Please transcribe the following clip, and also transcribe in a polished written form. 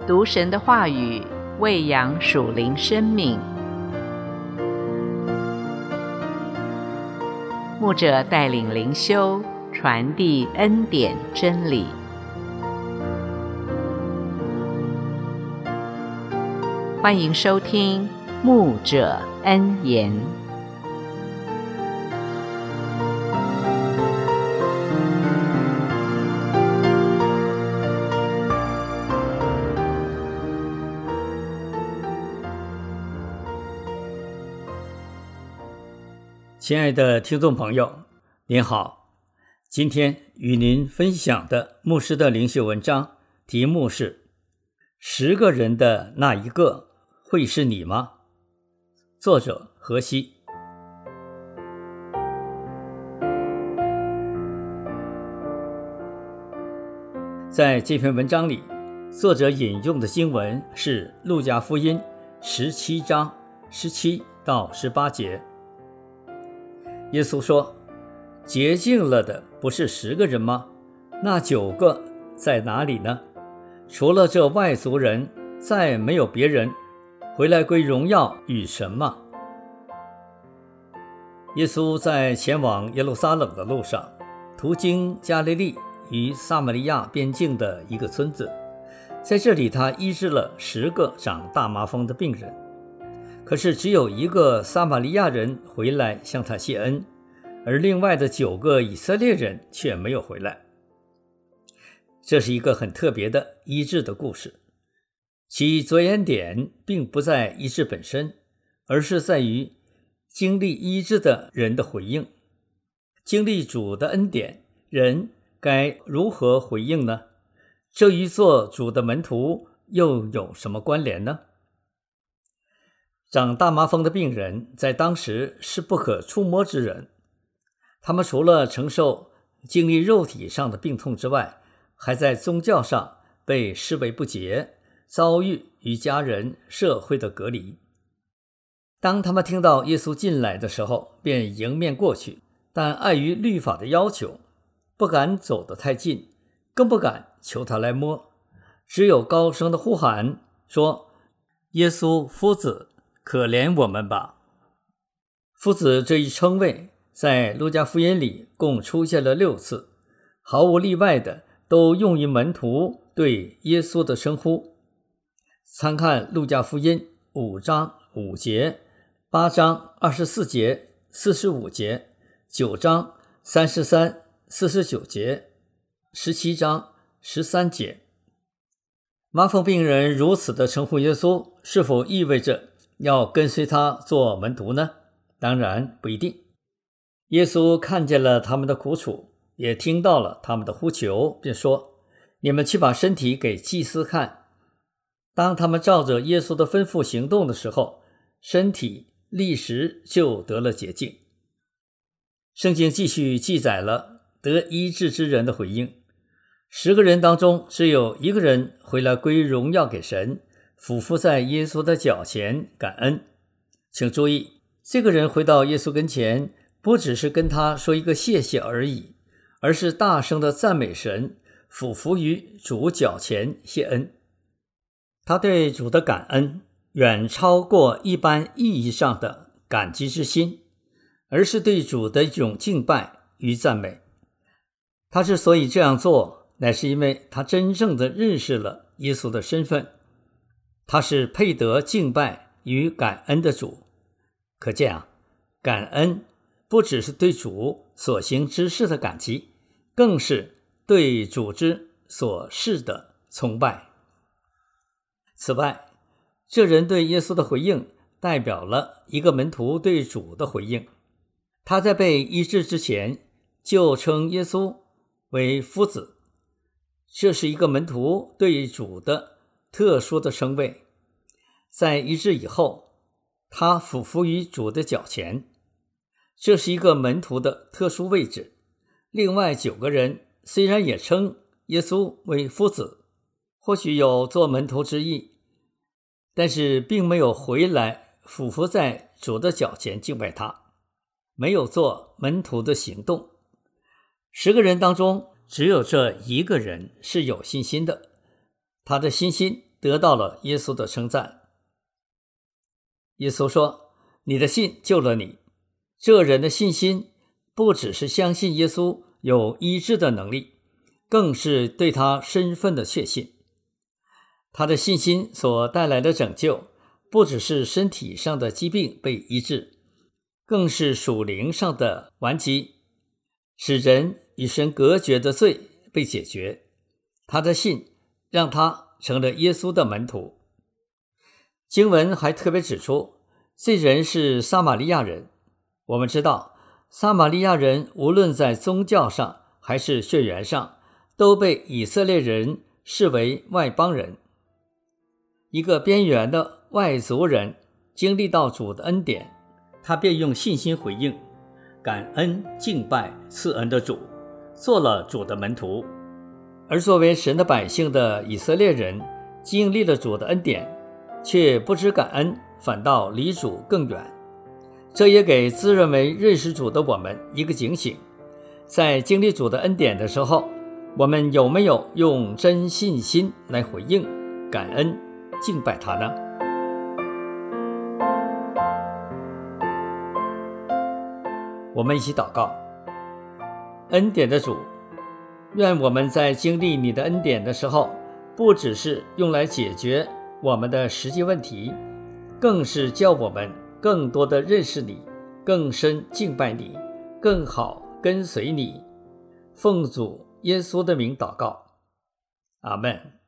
读神的话语，喂养属灵生命。牧者带领灵修，传递恩典真理。欢迎收听牧者恩言。 亲爱的听众朋友，您好，今天与您分享的牧师的灵修文章题目是10个人的那一个会是你吗？作者何西。在这篇文章里，作者引用的经文是路加福音17章17到18节。耶稣说，洁净了的不是10个人吗？那9个在哪里呢？除了这外族人，再没有别人回来归荣耀与神吗？耶稣在前往耶路撒冷的路上，途经加利利与撒玛利亚边境的一个村子，在这里他医治了10个长大麻风的病人。可是只有一个撒玛利亚人回来向他谢恩，而另外的9个以色列人却没有回来。这是一个很特别的医治的故事，其着眼点并不在医治本身，而是在于经历医治的人的回应。经历主的恩典，人该如何回应呢？这与做主的门徒又有什么关联呢？长大麻风的病人在当时是不可触摸之人，他们除了承受经历肉体上的病痛之外，还在宗教上被视为不洁，遭遇与家人、社会的隔离。当他们听到耶稣进来的时候，便迎面过去，但碍于律法的要求，不敢走得太近，更不敢求他来摸，只有高声的呼喊说，耶稣夫子，可怜我们吧。夫子这一称谓在路加福音里共出现了6次，毫无例外的都用于门徒对耶稣的称呼。参看路加福音5章5节、8章24节、45节、9章33、49节、17章13节。麻风病人如此的称呼耶稣，是否意味着要跟随他做门徒呢？当然不一定。耶稣看见了他们的苦楚，也听到了他们的呼求，便说，你们去把身体给祭司看。当他们照着耶稣的吩咐行动的时候，身体立时就得了洁净。圣经继续记载了得医治之人的回应。10个人当中，只有1个人回来归荣耀给神，俯伏在耶稣的脚前感恩。请注意，这个人回到耶稣跟前，不只是跟他说一个谢谢而已，而是大声的赞美神，俯伏于主脚前谢恩。他对主的感恩远超过一般意义上的感激之心，而是对主的一种敬拜与赞美。他之所以这样做，乃是因为他真正的认识了耶稣的身份，他是配得敬拜与感恩的主。可见感恩不只是对主所行之事的感激，更是对主之所事的崇拜。此外，这人对耶稣的回应代表了一个门徒对主的回应。他在被医治之前就称耶稣为夫子，这是一个门徒对主的特殊的称谓。在医治以后，他俯伏于主的脚前，这是一个门徒的特殊位置。另外9个人虽然也称耶稣为夫子，或许有做门徒之意，但是并没有回来俯伏在主的脚前敬拜他，没有做门徒的行动。10个人当中，只有这1个人是有信心的，他的信心得到了耶稣的称赞。耶稣说：“你的信救了你。”这人的信心不只是相信耶稣有医治的能力，更是对他身份的确信。他的信心所带来的拯救，不只是身体上的疾病被医治，更是属灵上的顽疾，使人与神隔绝的罪被解决。他的信让他成了耶稣的门徒。经文还特别指出，这人是撒玛利亚人。我们知道，撒玛利亚人无论在宗教上还是血缘上，都被以色列人视为外邦人。一个边缘的外族人经历到主的恩典，他便用信心回应，感恩敬拜赐恩的主，做了主的门徒。而作为神的百姓的以色列人，经历了主的恩典，却不知感恩，反倒离主更远。这也给自认为认识主的我们一个警醒，在经历主的恩典的时候，我们有没有用真信心来回应、感恩、敬拜他呢？我们一起祷告。恩典的主，愿我们在经历你的恩典的时候，不只是用来解决我们的实际问题，更是叫我们更多的认识你，更深敬拜你，更好跟随你。奉主耶稣的名祷告，阿们。